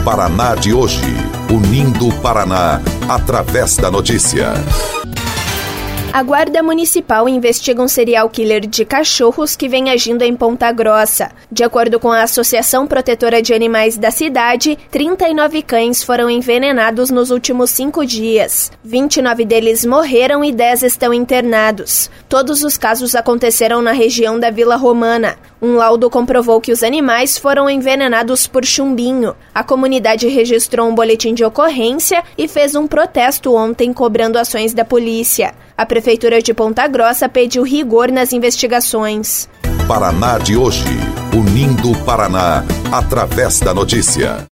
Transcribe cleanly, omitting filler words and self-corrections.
Paraná de hoje, unindo o Paraná através da notícia. A Guarda Municipal investiga um serial killer de cachorros que vem agindo em Ponta Grossa. De acordo com a Associação Protetora de Animais da cidade, 39 cães foram envenenados nos últimos 5 dias. 29 deles morreram e 10 estão internados. Todos os casos aconteceram na região da Vila Romana. Um laudo comprovou que os animais foram envenenados por chumbinho. A comunidade registrou um boletim de ocorrência e fez um protesto ontem cobrando ações da polícia. A Prefeitura de Ponta Grossa pediu rigor nas investigações. Paraná de hoje, unindo o Paraná através da notícia.